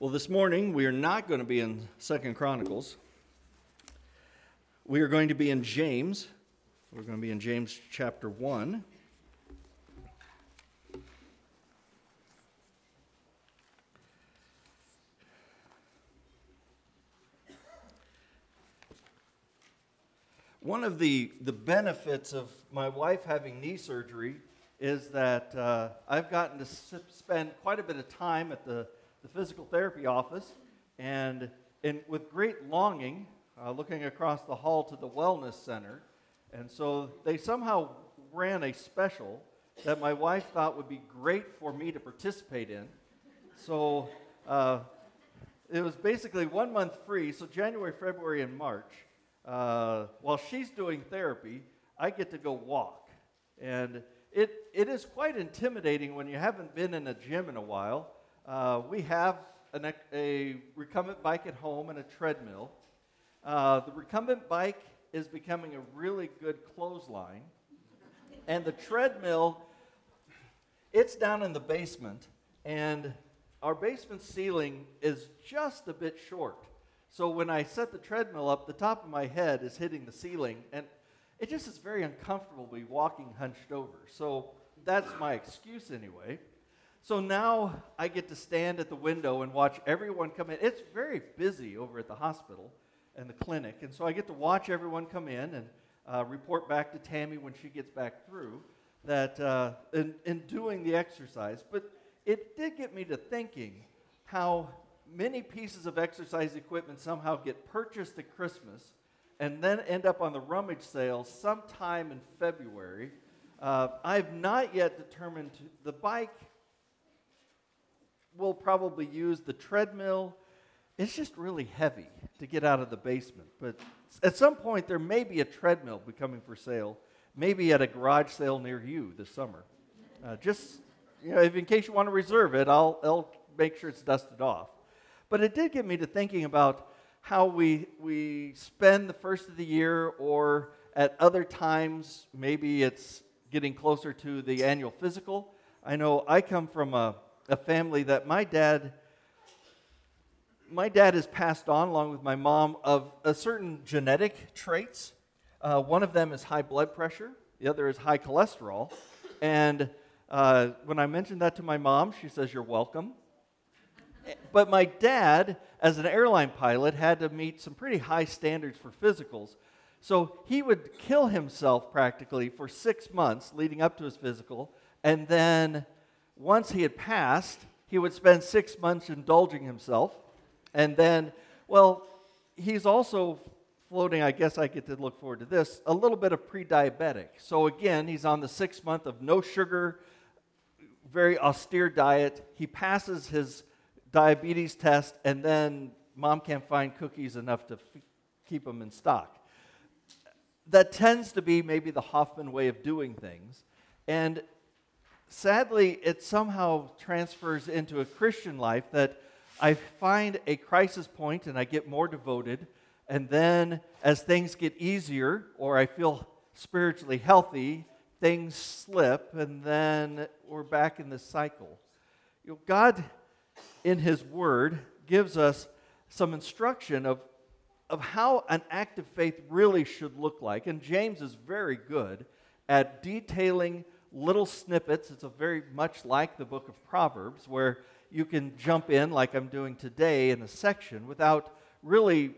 Well, this morning we are not going to be in 2nd Chronicles. We are going to be in James. We're going to be in James chapter 1. One of the benefits of my wife having knee surgery is that I've gotten to spend quite a bit of time at the physical therapy office, and with great longing, looking across the hall to the wellness center. And so they somehow ran a special that my wife thought would be great for me to participate in. So it was basically 1 month free, so January, February, and March. While she's doing therapy, I get to go walk. And it is quite intimidating when you haven't been in a gym in a while. We have a recumbent bike at home and a treadmill. The recumbent bike is becoming a really good clothesline. And the treadmill, it's down in the basement, and our basement ceiling is just a bit short. So when I set the treadmill up, the top of my head is hitting the ceiling, and it just is very uncomfortable to be walking hunched over. So that's my excuse anyway. So now I get to stand at the window and watch everyone come in. It's very busy over at the hospital and the clinic, and so I get to watch everyone come in and report back to Tammy when she gets back through that in doing the exercise. But it did get me to thinking how many pieces of exercise equipment somehow get purchased at Christmas and then end up on the rummage sale sometime in February. I've not yet determined the bike. We'll probably use the treadmill. It's just really heavy to get out of the basement. But at some point, there may be a treadmill becoming for sale, maybe at a garage sale near you this summer. Just, in case you want to reserve it, I'll make sure it's dusted off. But it did get me to thinking about how we spend the first of the year, or at other times, maybe it's getting closer to the annual physical. I know I come from a family that my dad has passed on, along with my mom, of a certain genetic traits. One of them is high blood pressure. The other is high cholesterol. And when I mentioned that to my mom, she says, "You're welcome." But my dad, as an airline pilot, had to meet some pretty high standards for physicals. So he would kill himself practically for 6 months leading up to his physical, and then once he had passed, he would spend 6 months indulging himself. And then, he's also floating, I guess I get to look forward to this, a little bit of pre-diabetic. So again, he's on the 6th month of no sugar, very austere diet. He passes his diabetes test, and then mom can't find cookies enough to keep them in stock. That tends to be maybe the Hoffman way of doing things. And sadly, it somehow transfers into a Christian life that I find a crisis point and I get more devoted, and then as things get easier or I feel spiritually healthy, things slip, and then we're back in this cycle. God, in His Word, gives us some instruction of how an active faith really should look like, and James is very good at detailing little snippets. It's very much like the book of Proverbs, where you can jump in, like I'm doing today, in a section without really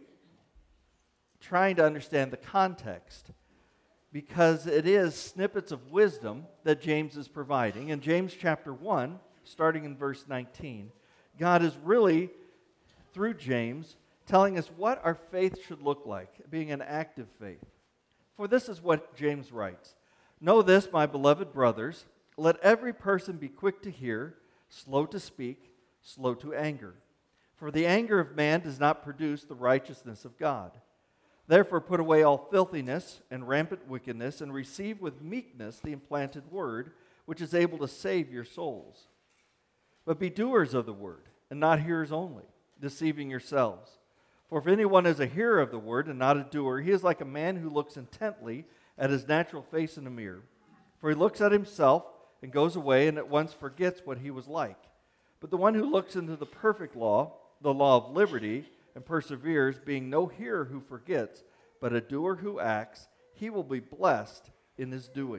trying to understand the context, because it is snippets of wisdom that James is providing. In James chapter 1, starting in verse 19, God is really, through James, telling us what our faith should look like, being an active faith. For this is what James writes: "Know this, my beloved brothers, let every person be quick to hear, slow to speak, slow to anger. For the anger of man does not produce the righteousness of God. Therefore put away all filthiness and rampant wickedness, and receive with meekness the implanted word, which is able to save your souls. But be doers of the word, and not hearers only, deceiving yourselves. For if anyone is a hearer of the word and not a doer, he is like a man who looks intently at his natural face in a mirror. For he looks at himself and goes away and at once forgets what he was like. But the one who looks into the perfect law, the law of liberty and perseveres, being no hearer who forgets, but a doer who acts, he will be blessed in his doing.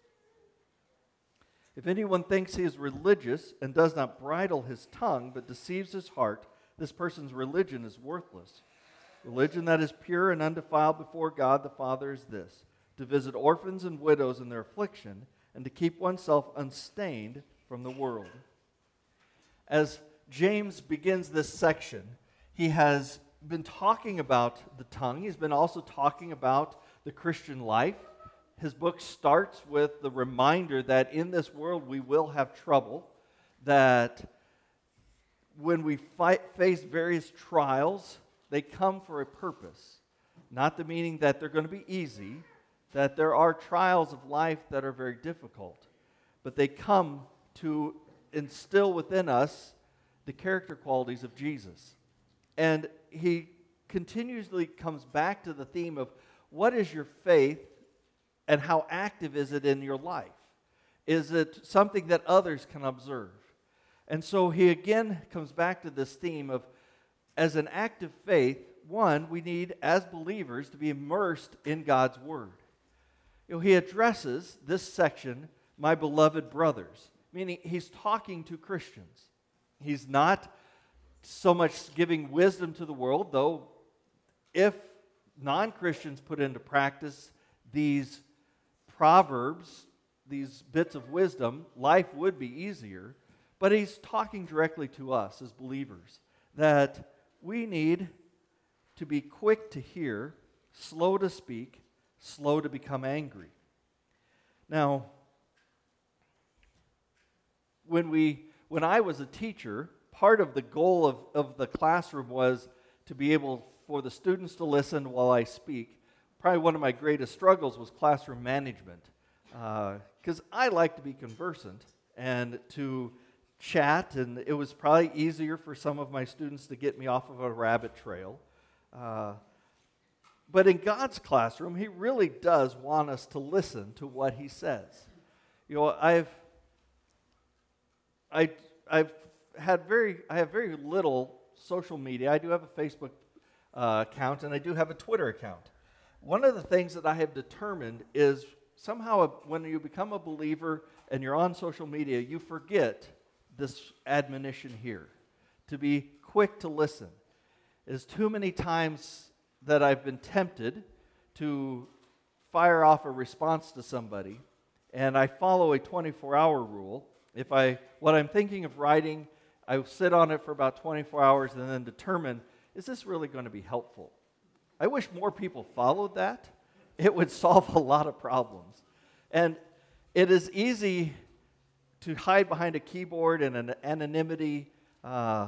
If anyone thinks he is religious and does not bridle his tongue, but deceives his heart, this person's religion is worthless. Religion that is pure and undefiled before God the Father is this: to visit orphans and widows in their affliction, and to keep oneself unstained from the world. As James begins this section, he has been talking about the tongue. He's been also talking about the Christian life. His book starts with the reminder that in this world we will have trouble, that when we face various trials, they come for a purpose. Not the meaning that they're going to be easy, that there are trials of life that are very difficult, but they come to instill within us the character qualities of Jesus. And he continuously comes back to the theme of what is your faith and how active is it in your life? Is it something that others can observe? And so he again comes back to this theme of, as an active faith, one, we need, as believers, to be immersed in God's Word. He addresses this section, my beloved brothers, meaning he's talking to Christians. He's not so much giving wisdom to the world, though if non-Christians put into practice these proverbs, these bits of wisdom, life would be easier. But he's talking directly to us as believers, that we need to be quick to hear, slow to speak, slow to become angry. Now, when I was a teacher, part of the goal of the classroom was to be able for the students to listen while I speak. Probably one of my greatest struggles was classroom management, because I like to be conversant and to chat, and it was probably easier for some of my students to get me off of a rabbit trail. But in God's classroom, He really does want us to listen to what He says. You know, I have very little social media. I do have a Facebook account, and I do have a Twitter account. One of the things that I have determined is somehow when you become a believer and you're on social media, you forget this admonition here, to be quick to listen. It is too many times that I've been tempted to fire off a response to somebody, and I follow a 24-hour rule. What I'm thinking of writing, I sit on it for about 24 hours and then determine, is this really going to be helpful? I wish more people followed that. It would solve a lot of problems. And it is easy to hide behind a keyboard and an anonymity and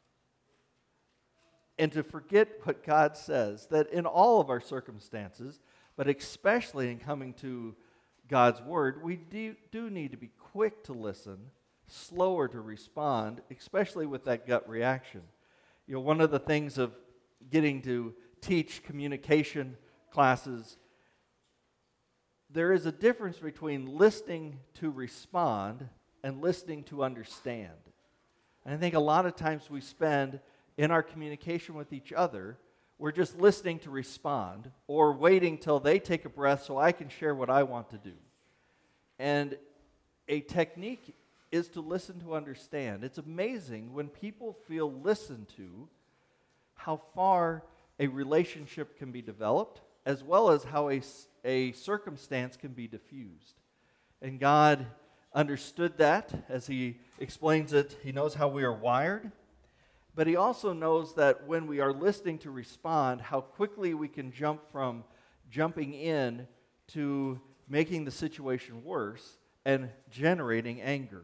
to forget what God says, that in all of our circumstances, but especially in coming to God's Word, we do need to be quick to listen, slower to respond, especially with that gut reaction. You know, one of the things of getting to teach communication classes, there is a difference between listening to respond and listening to understand. And I think a lot of times we spend in our communication with each other, we're just listening to respond or waiting till they take a breath so I can share what I want to do. And a technique is to listen to understand. It's amazing when people feel listened to, how far a relationship can be developed, as well as how a circumstance can be diffused. And God understood that as He explains it. He knows how we are wired, but He also knows that when we are listening to respond, how quickly we can jump from jumping in to making the situation worse and generating anger.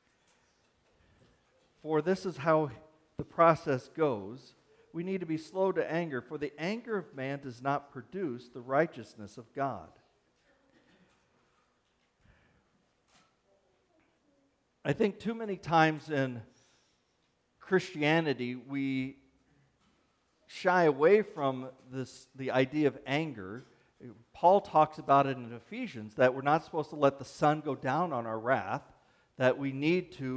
For this is how the process goes. We need to be slow to anger, for the anger of man does not produce the righteousness of God. I think too many times in Christianity, we shy away from the idea of anger. Paul talks about it in Ephesians, that we're not supposed to let the sun go down on our wrath, that we need to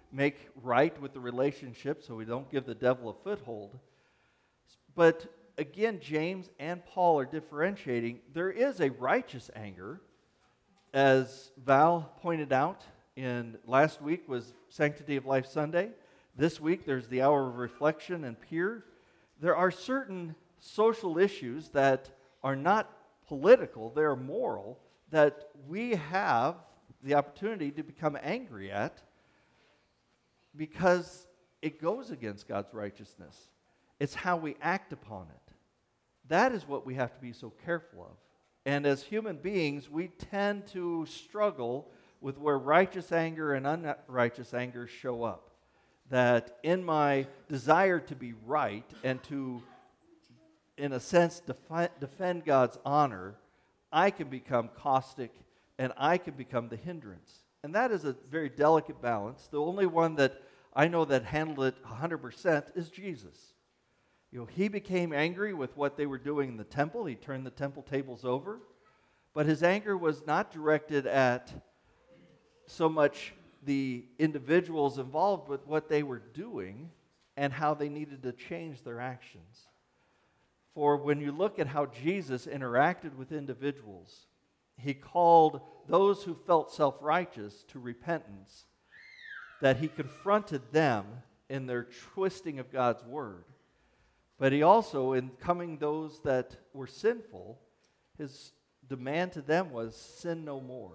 make right with the relationship so we don't give the devil a foothold. But again, James and Paul are differentiating. There is a righteous anger, as Val pointed out. In last week was Sanctity of Life Sunday. This week there's the hour of reflection and peer. There are certain social issues that are not political, they're moral, that we have the opportunity to become angry at because it goes against God's righteousness. It's how we act upon it. That is what we have to be so careful of. And as human beings, we tend to struggle with where righteous anger and unrighteous anger show up. That in my desire to be right and to, in a sense, defend God's honor, I can become caustic and I can become the hindrance. And that is a very delicate balance. The only one that I know that handled it 100% is Jesus. He became angry with what they were doing in the temple. He turned the temple tables over. But his anger was not directed at so much the individuals involved with what they were doing and how they needed to change their actions. For when you look at how Jesus interacted with individuals, he called those who felt self-righteous to repentance, that he confronted them in their twisting of God's word. But he also, in coming those that were sinful, his demand to them was sin no more.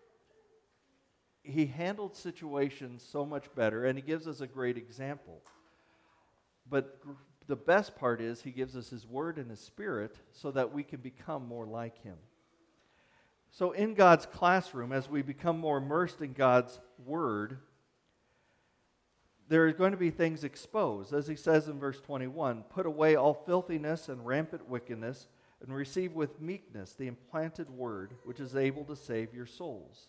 He handled situations so much better, and he gives us a great example. But the best part is he gives us his word and his spirit so that we can become more like him. So in God's classroom, as we become more immersed in God's word, there are going to be things exposed. As he says in verse 21, put away all filthiness and rampant wickedness, and receive with meekness the implanted word, which is able to save your souls.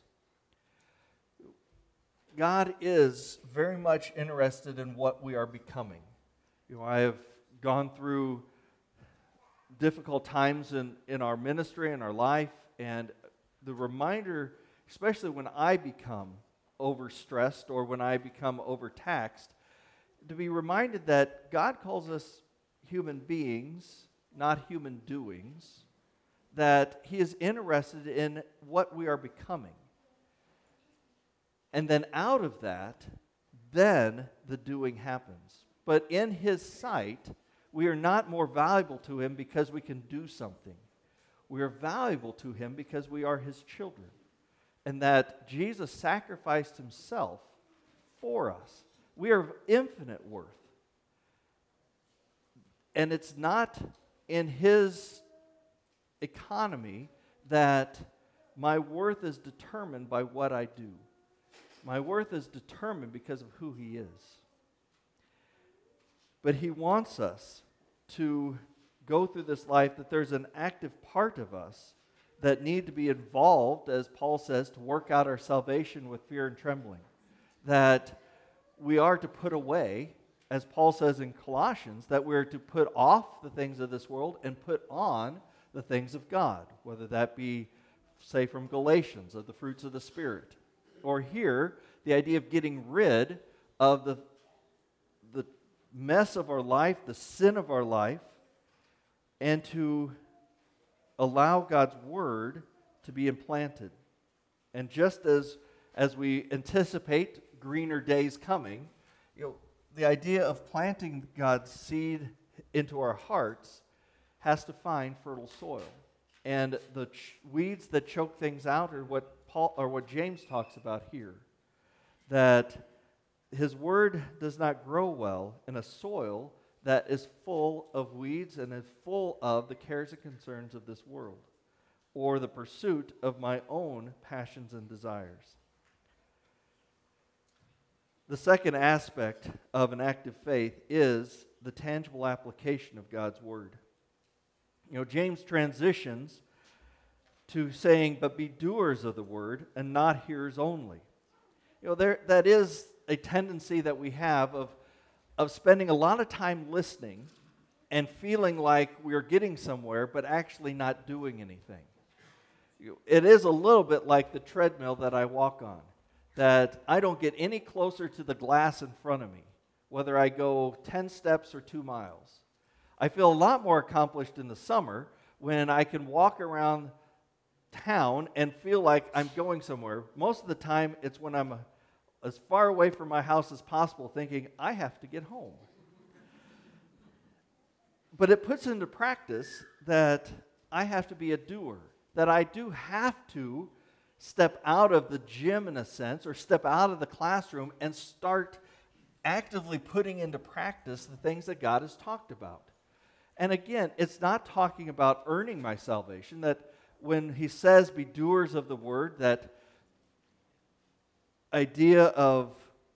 God is very much interested in what we are becoming. I have gone through difficult times in our ministry and our life, and the reminder, especially when I become overstressed or when I become overtaxed, to be reminded that God calls us human beings, not human doings, that he is interested in what we are becoming. And then out of that, then the doing happens. But in his sight, we are not more valuable to him because we can do something. We are valuable to him because we are his children. And that Jesus sacrificed himself for us. We are of infinite worth. And it's not in his economy that my worth is determined by what I do. My worth is determined because of who he is. But he wants us to go through this life, that there's an active part of us that need to be involved, as Paul says, to work out our salvation with fear and trembling. That we are to put away, as Paul says in Colossians, that we're to put off the things of this world and put on the things of God, whether that be, say, from Galatians, of the fruits of the Spirit. Or here, the idea of getting rid of the mess of our life, the sin of our life, and to allow God's word to be implanted. And just as we anticipate greener days coming, the idea of planting God's seed into our hearts has to find fertile soil. And the weeds that choke things out are what James talks about here. That his word does not grow well in a soil that is full of weeds and is full of the cares and concerns of this world, or the pursuit of my own passions and desires. The second aspect of an active faith is the tangible application of God's word. James transitions to saying, but be doers of the word and not hearers only. That is a tendency that we have of spending a lot of time listening and feeling like we're getting somewhere, but actually not doing anything. It is a little bit like the treadmill that I walk on. that I don't get any closer to the glass in front of me, whether I go 10 steps or 2 miles. I feel a lot more accomplished in the summer when I can walk around town and feel like I'm going somewhere. Most of the time, it's when I'm as far away from my house as possible, thinking, I have to get home. But it puts into practice that I have to be a doer, that I do have to step out of the gym in a sense, or step out of the classroom and start actively putting into practice the things that God has talked about. And again, it's not talking about earning my salvation, that when he says be doers of the word, that idea of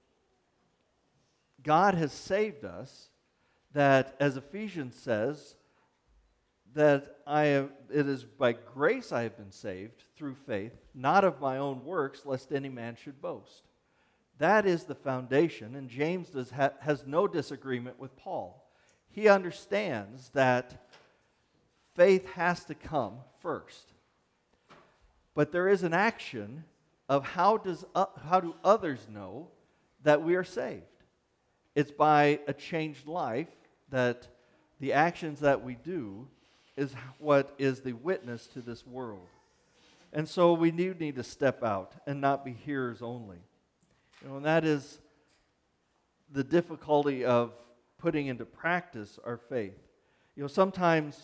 God has saved us, that as Ephesians says, that it is by grace I have been saved through faith, not of my own works, lest any man should boast. That is the foundation, and James has no disagreement with Paul. He understands that faith has to come first. But there is an action of how do others know that we are saved? It's by a changed life, that the actions that we do is what is the witness to this world. And so we do need to step out and not be hearers only. And that is the difficulty of putting into practice our faith. Sometimes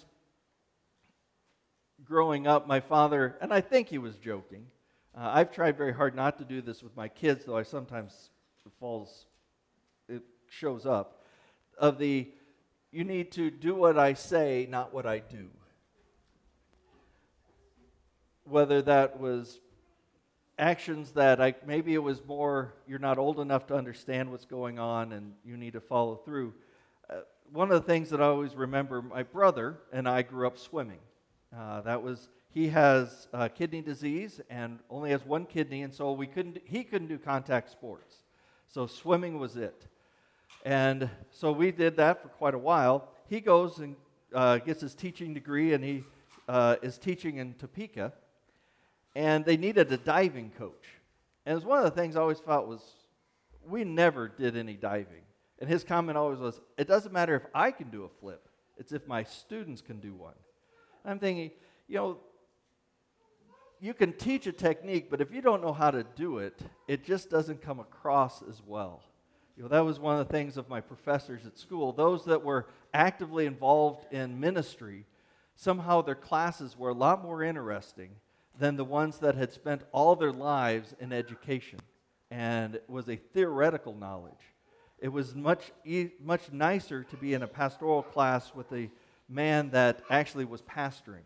growing up, my father, and I think he was joking, I've tried very hard not to do this with my kids, though I sometimes it shows up, you need to do what I say, not what I do. Whether that was actions that maybe it was more, you're not old enough to understand what's going on and you need to follow through. One of the things that I always remember, my brother and I grew up swimming. He has kidney disease and only has one kidney, and so he couldn't do contact sports. So swimming was it. And so we did that for quite a while. He goes and gets his teaching degree, and he is teaching in Topeka. And they needed a diving coach. And it was one of the things I always thought was, we never did any diving. And his comment always was, it doesn't matter if I can do a flip. It's if my students can do one. And I'm thinking, you can teach a technique, but if you don't know how to do it, it just doesn't come across as well. That was one of the things of my professors at school. Those that were actively involved in ministry, somehow their classes were a lot more interesting than the ones that had spent all their lives in education and was a theoretical knowledge. It was much nicer to be in a pastoral class with a man that actually was pastoring.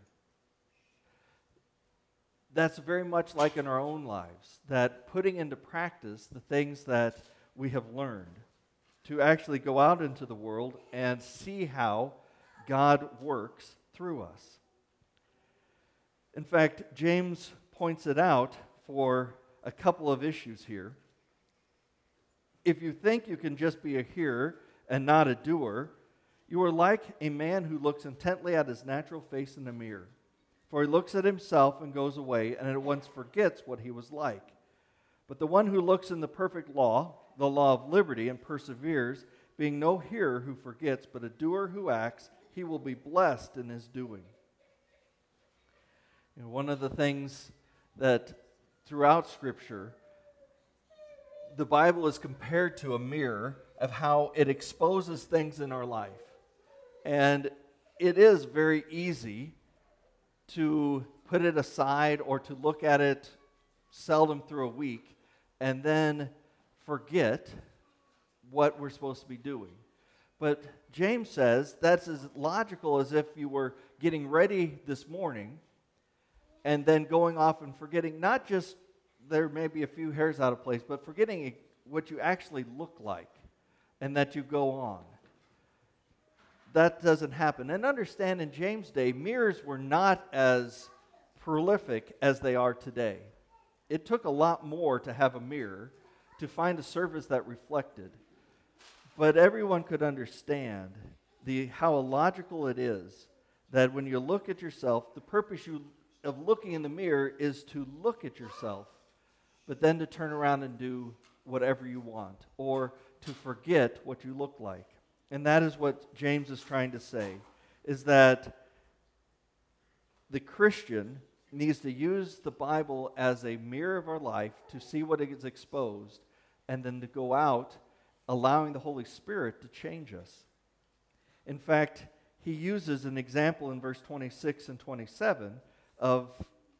That's very much like in our own lives, that putting into practice the things that we have learned, to actually go out into the world and see how God works through us. In fact, James points it out for a couple of issues here. If you think you can just be a hearer and not a doer, you are like a man who looks intently at his natural face in a mirror. For he looks at himself and goes away and at once forgets what he was like. But the one who looks in the perfect law, the law of liberty, and perseveres, being no hearer who forgets, but a doer who acts, he will be blessed in his doing. One of the things that throughout Scripture, the Bible is compared to a mirror of how it exposes things in our life. And it is very easy to put it aside or to look at it seldom through a week and then forget what we're supposed to be doing. But James says that's as logical as if you were getting ready this morning and then going off and forgetting, not just there may be a few hairs out of place, but forgetting what you actually look like and that you go on. That doesn't happen. And understand, in James' day, mirrors were not as prolific as they are today. It took a lot more to have a mirror, to find a surface that reflected. But everyone could understand how illogical it is that when you look at yourself, the purpose of looking in the mirror is to look at yourself. but then to turn around and do whatever you want, or to forget what you look like. And that is what James is trying to say, is that the Christian needs to use the Bible as a mirror of our life to see what is exposed, and then to go out allowing the Holy Spirit to change us. In fact, he uses an example in verse 26 and 27 of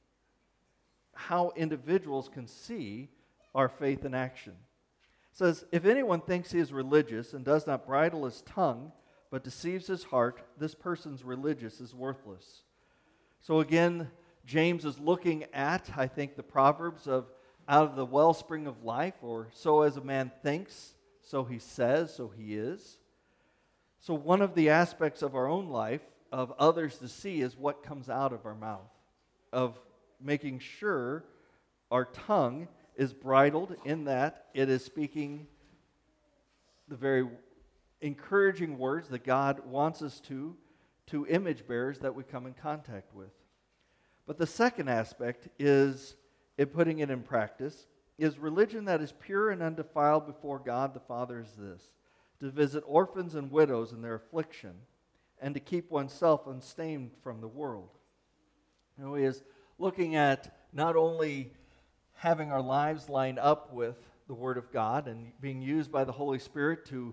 how individuals can see our faith in action. It says, if anyone thinks he is religious and does not bridle his tongue, but deceives his heart, this person's religious is worthless. So again, James is looking at, I think, the Proverbs of out of the wellspring of life, or so as a man thinks, so he says, so he is. So one of the aspects of our own life, of others to see, is what comes out of our mouth, of making sure our tongue is bridled in that it is speaking the very encouraging words that God wants us to image bearers that we come in contact with. But the second aspect is, in putting it in practice, is religion that is pure and undefiled before God the Father is this: to visit orphans and widows in their affliction, and to keep oneself unstained from the world. He is looking at not only having our lives line up with the Word of God and being used by the Holy Spirit to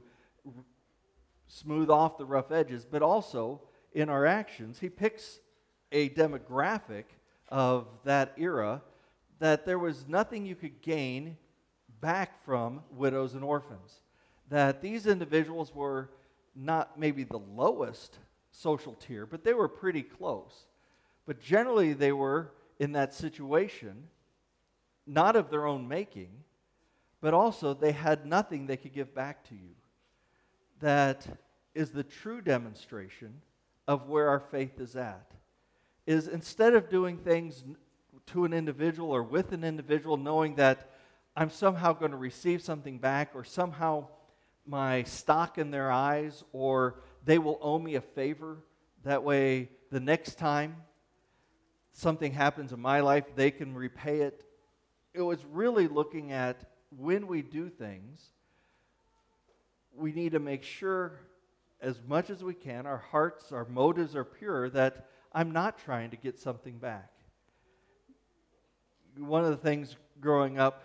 smooth off the rough edges, but also in our actions. He picks a demographic of that era that there was nothing you could gain back from widows and orphans. That these individuals were not maybe the lowest social tier, but they were pretty close. But generally they were in that situation, not of their own making, but also they had nothing they could give back to you. That is the true demonstration of where our faith is at. Is instead of doing things to an individual or with an individual, knowing that I'm somehow going to receive something back, or somehow my stock in their eyes, or they will owe me a favor, that way the next time something happens in my life, they can repay it. It was really looking at, when we do things, we need to make sure, as much as we can, our hearts, our motives are pure, that I'm not trying to get something back. One of the things growing up,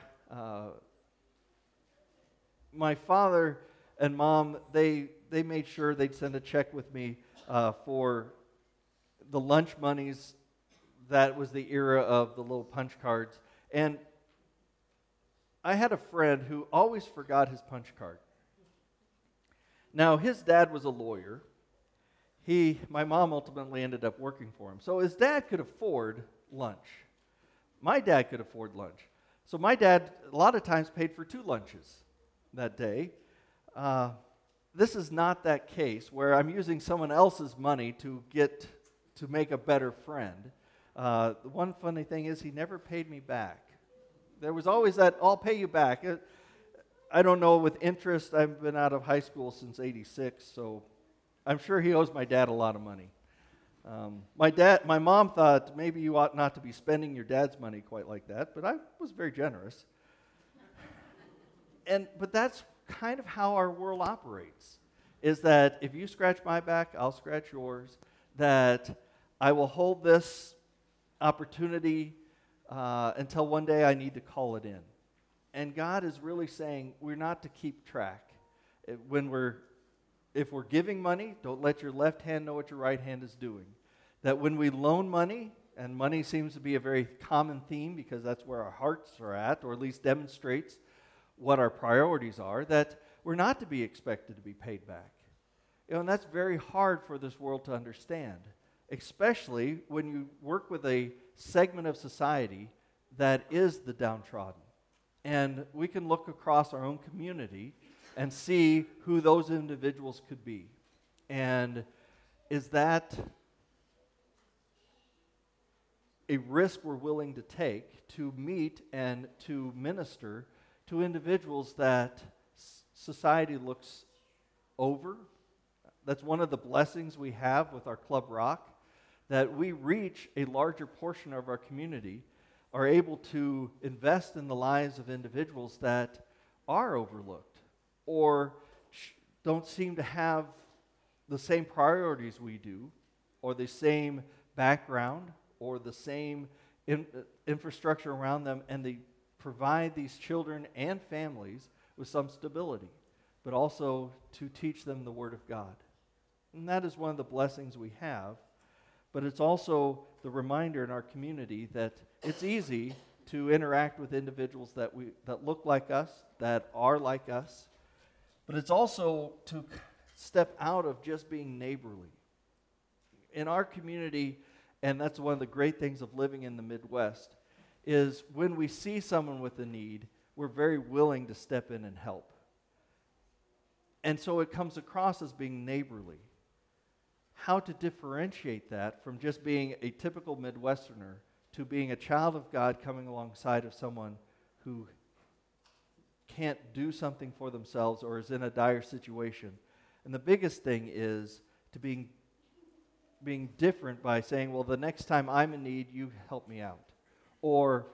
my father and mom, they made sure they'd send a check with me for the lunch monies. That was the era of the little punch cards. And I had a friend who always forgot his punch card. Now, his dad was a lawyer. My mom ultimately ended up working for him. So his dad could afford lunch. My dad could afford lunch. So my dad, a lot of times, paid for 2 lunches that day. This is not that case where I'm using someone else's money to make a better friend. The one funny thing is, he never paid me back. There was always that, I'll pay you back. I don't know, with interest. I've been out of high school since '86, so I'm sure he owes my dad a lot of money. My mom thought maybe you ought not to be spending your dad's money quite like that, but I was very generous. But that's kind of how our world operates, is that if you scratch my back, I'll scratch yours, that I will hold this opportunity until one day I need to call it in. And God is really saying we're not to keep track. If we're giving money, don't let your left hand know what your right hand is doing. That when we loan money, and money seems to be a very common theme because that's where our hearts are at, or at least demonstrates what our priorities are, that we're not to be expected to be paid back. And that's very hard for this world to understand, especially when you work with a segment of society that is the downtrodden. And we can look across our own community and see who those individuals could be. And is that a risk we're willing to take to meet and to minister to individuals that society looks over? That's one of the blessings we have with our Club Rock, that we reach a larger portion of our community are able to invest in the lives of individuals that are overlooked or don't seem to have the same priorities we do, or the same background, or the same infrastructure around them, and they provide these children and families with some stability, but also to teach them the Word of God. And that is one of the blessings we have, but it's also the reminder in our community that it's easy to interact with individuals that look like us, that are like us, but it's also to step out of just being neighborly. In our community, and that's one of the great things of living in the Midwest, is when we see someone with a need, we're very willing to step in and help. And so it comes across as being neighborly. How to differentiate that from just being a typical Midwesterner to being a child of God coming alongside of someone who can't do something for themselves or is in a dire situation. And the biggest thing is to being different by saying, well, the next time I'm in need, you help me out. Or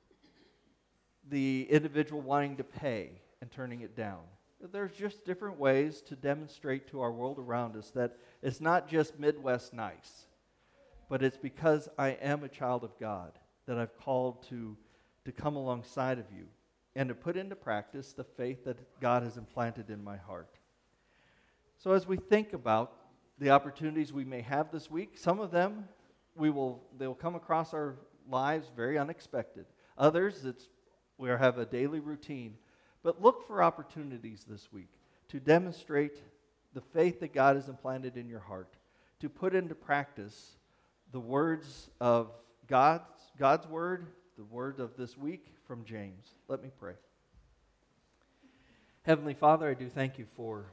the individual wanting to pay and turning it down. There's just different ways to demonstrate to our world around us that it's not just Midwest nice, but it's because I am a child of God that I've called to come alongside of you and to put into practice the faith that God has implanted in my heart. So as we think about the opportunities we may have this week, some of them they'll come across our lives very unexpected. Others, we have a daily routine. But look for opportunities this week to demonstrate the faith that God has implanted in your heart, to put into practice the words of God's word, the word of this week from James. Let me pray. Heavenly Father, I do thank you for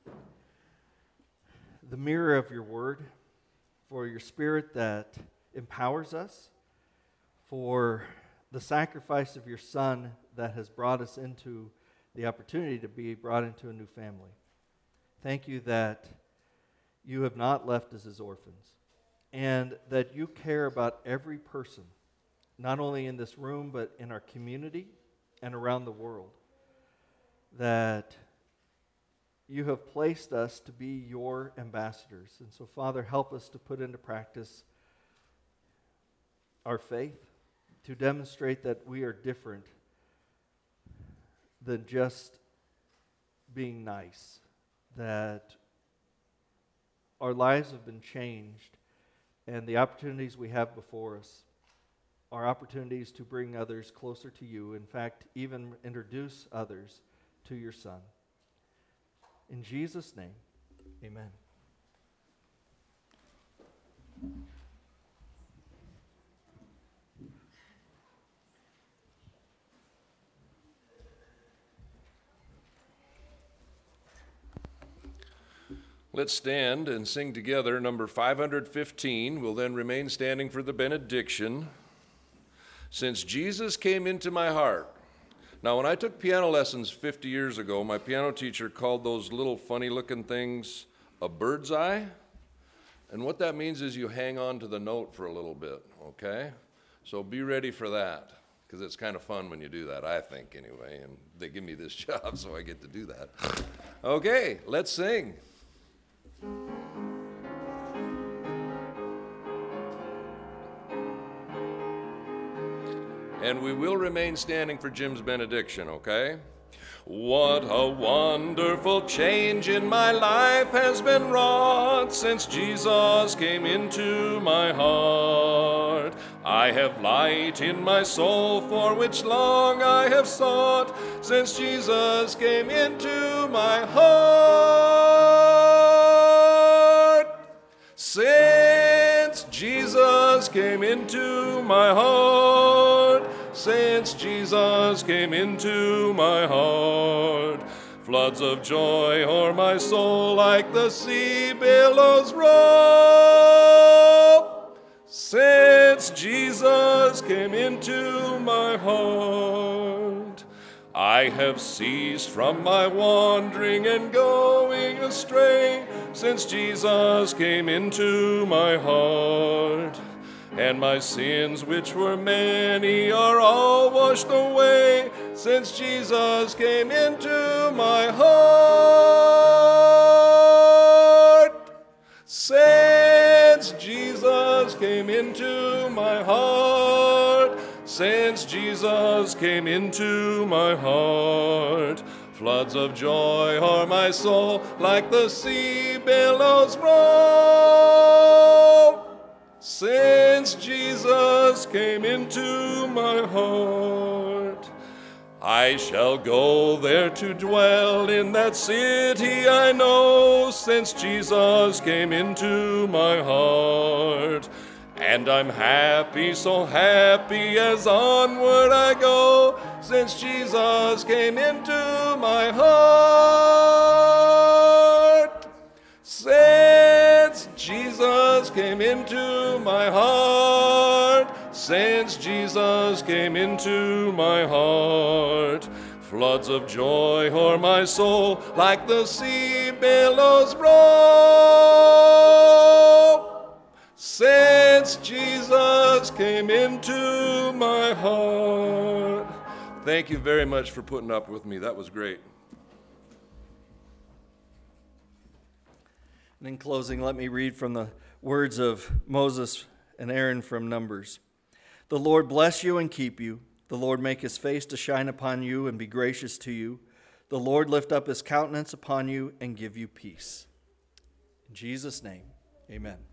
the mirror of your word, for your Spirit that empowers us, for the sacrifice of your Son that has brought us into the opportunity to be brought into a new family. Thank you that you have not left us as orphans, and that you care about every person, not only in this room, but in our community and around the world, that you have placed us to be your ambassadors. And so, Father, help us to put into practice our faith, to demonstrate that we are different than just being nice, that our lives have been changed, and the opportunities we have before us are opportunities to bring others closer to you, in fact, even introduce others to your Son. In Jesus' name, amen. Let's stand and sing together number 515. We'll then remain standing for the benediction. Since Jesus Came Into My Heart. Now, when I took piano lessons 50 years ago, my piano teacher called those little funny-looking things a bird's eye. And what that means is you hang on to the note for a little bit, okay? So be ready for that, because it's kind of fun when you do that, I think, anyway. And they give me this job, so I get to do that. Okay, let's sing. And we will remain standing for Jim's benediction, okay? What a wonderful change in my life has been wrought since Jesus came into my heart. I have light in my soul for which long I have sought since Jesus came into my heart. Since Jesus came into my heart, since Jesus came into my heart, floods of joy o'er my soul like the sea billows roll. Since Jesus came into my heart, I have ceased from my wandering and going astray, since Jesus came into my heart. and my sins, which were many, are all washed away, since Jesus came into my heart. Since Jesus came into my heart, since Jesus came into my heart, floods of joy o'er my soul, like the sea billows roll. Since Jesus came into my heart, I shall go there to dwell in that city I know, since Jesus came into my heart. And I'm happy, so happy as onward I go, since Jesus came into my heart. Since Jesus came into my heart, since Jesus came into my heart, floods of joy o'er my soul, like the sea billows roll. Since Jesus came into my heart. Thank you very much for putting up with me. That was great. And in closing, let me read from the words of Moses and Aaron from Numbers. The Lord bless you and keep you. The Lord make his face to shine upon you and be gracious to you. The Lord lift up his countenance upon you and give you peace. In Jesus' name, amen.